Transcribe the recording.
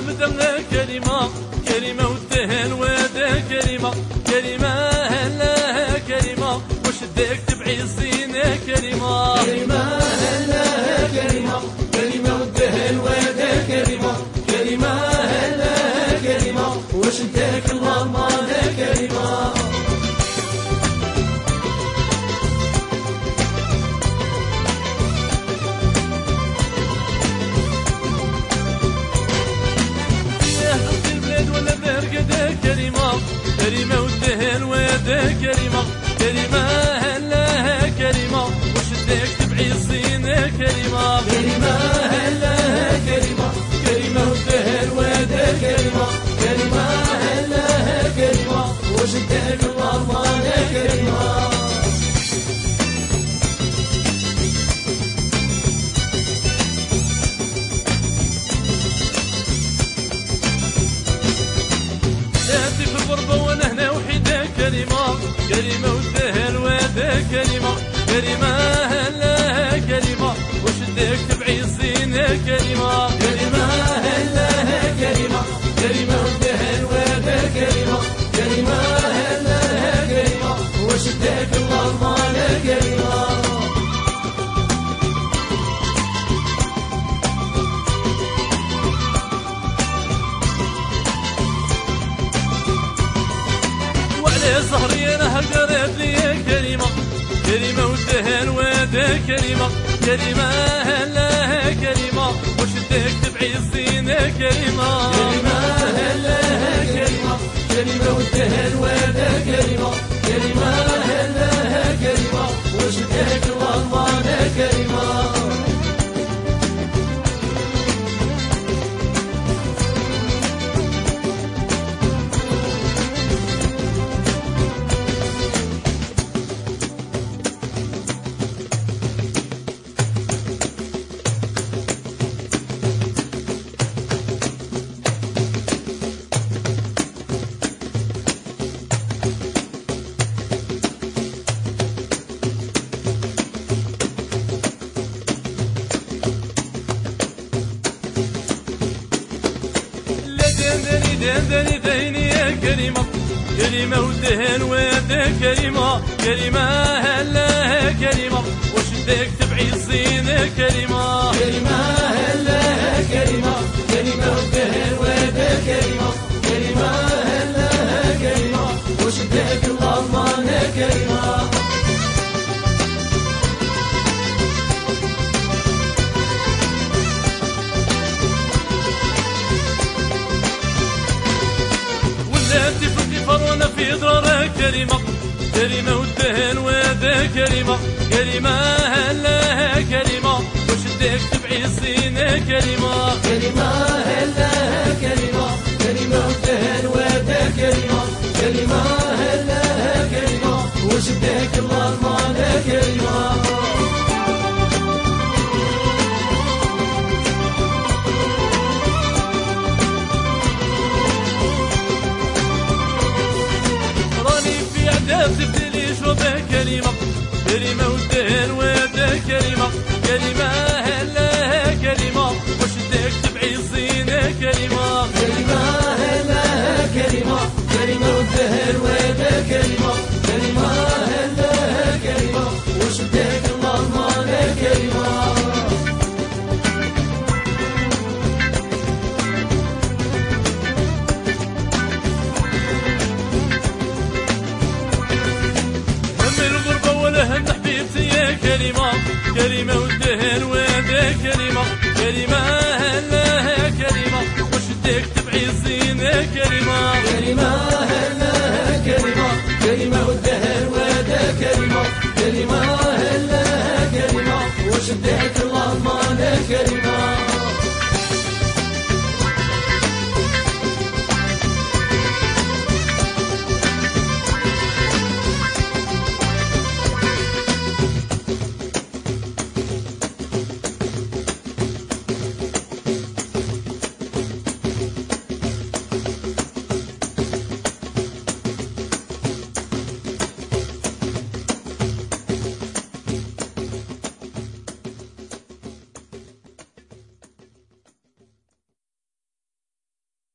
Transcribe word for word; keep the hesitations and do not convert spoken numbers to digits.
بدنا كلمة كلمة والدهن وده كلمة كلمة هلا كلمة وش بدك تبعي الزينة كلمة كلمة هلا كلمة كلمة والدهن وده كلمة كلمة هلا كلمة وش بدك الله ما كلمة كلمة كلمة والدهن وده كلمة كلمة هلا كلمة وش بدك تبعي الزينة كلمة كلمة هلا كلمة كلمة والدهن وده كلمة كلمة هلا كلمة وش بدك الله ما كلمة كلمة كلمة والدهن وده كلمة كلمة هلا كلمة وش بدك تبعي الزينة كلمة كلمة هلا كلمة كلمة والدهن وده كلمة كلمة هلا كلمة وش بدك الله ما كلمة ظهري انا هقرب لي كلمة كلمة والدهن وده كلمة كلمة هلا كلمة وش بدك تبعي الزينة كلمة كلمة هلا كلمة كلمة والدهن وده كلمة كلمة هلا كلمة وش بدك الله ما كلمة دندني ديني يا كلمة كلمة والدهن وده كلمة كلمة هلا كلمة وش بدك تبعي الزينة كلمة كلمة هلا كلمة كلمة والدهن وده كلمة كلمة هلا كلمة وش بدك الله ما كلمة في ضرر كلمة كلمة والدهن وده كلمة كلمة هلا كلمة وش بدك تبعي الزينة كلمة كلمة هلا كلمة كلمة والدهن وده كلمة كلمة هلا كلمة وش بدك الله ما كلمة تبدلي شوبه كلمة كلمة والدهن وده كلمة كلمة هلا كلمة وش بدك تبعي الزينة كلمة كلمة هلا كلمة كلمة والدهن وده كلمة كلمة هلا كلمة وش بدك الله ما كلمة كلمة كلمة والدهن وده كلمة كلمة